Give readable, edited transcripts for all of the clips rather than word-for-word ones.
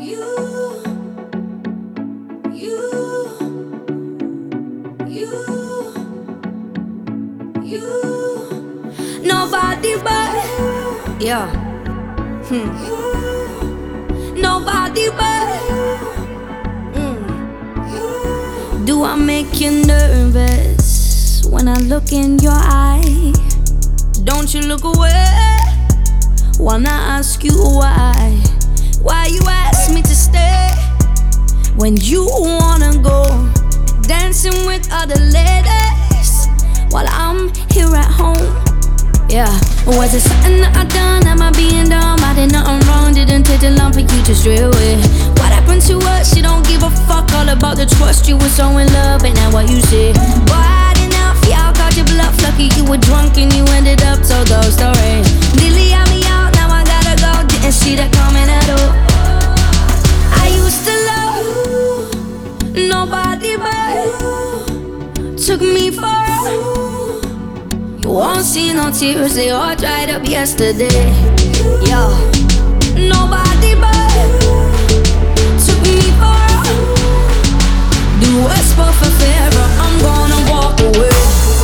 Nobody but yeah. Nobody but Do I make you nervous when I look in your eye? Don't you look away? Wanna ask you why? Why you ask me to stay when you wanna go dancing with other ladies while I'm here at home? Yeah, was it something that I done? Am I being dumb? I did nothing wrong, didn't take the long for you to stray away. What happened to us? You don't give a fuck all about the trust. You were so in love, ain't that what you say? Boy, I didn't enough, yeah, I called your bluff. Lucky you were drunk and you ended up told those stories. Nearly had me out, now I gotta go. Didn't see that coming at all. I used to love nobody but took me for you won't see no tears, they all dried up yesterday. Yeah, nobody but took me for do us both a favor, I'm gonna walk away.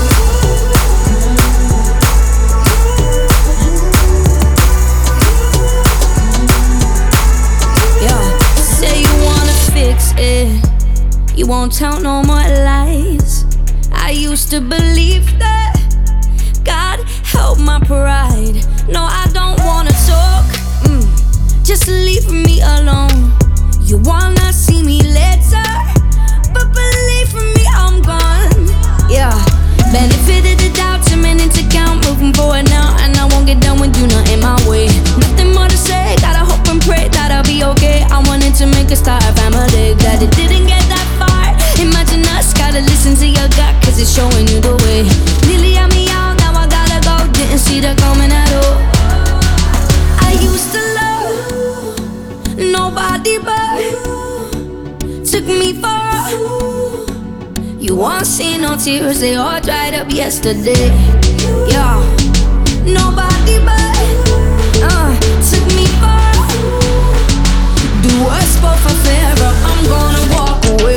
Yeah, say you wanna fix it, you won't tell no more lies. I used to believe that. God help my pride. No, I don't wanna talk. Just leave me alone. You wanna see me later, but believe me, I'm gone. Yeah, benefit of the doubt, 2 minutes to count. Moving forward now, and I won't get done with you not in my way. Nothing more to say, gotta hope and pray that I'll be okay. I wanted to make a start a family, glad it didn't get that far. Imagine us, gotta listen to your gut, cause it's showing you the way. Nearly had me out, now I gotta go, didn't see that coming at all. I used to love nobody but took me for you won't see no tears, they all dried up yesterday. Yeah, nobody but took me for do us both a favor, I'm gonna walk away.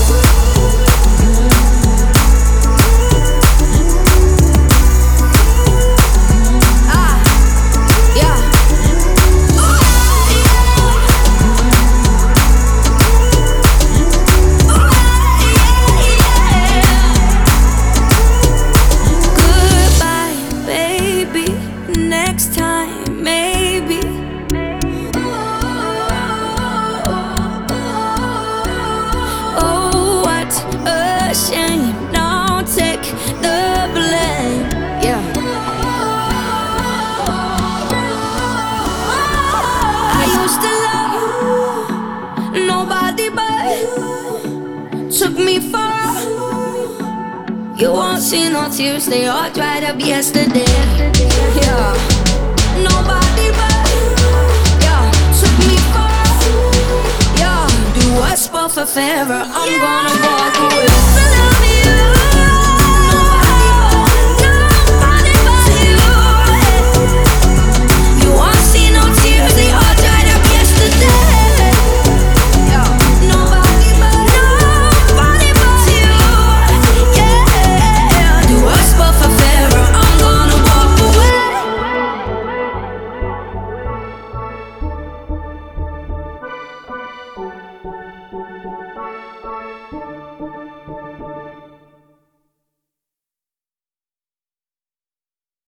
Took me far. You won't see no tears, they all dried up yesterday. Yeah, nobody but yeah, took me far. Yeah, do us both a favor, I'm gonna walk away.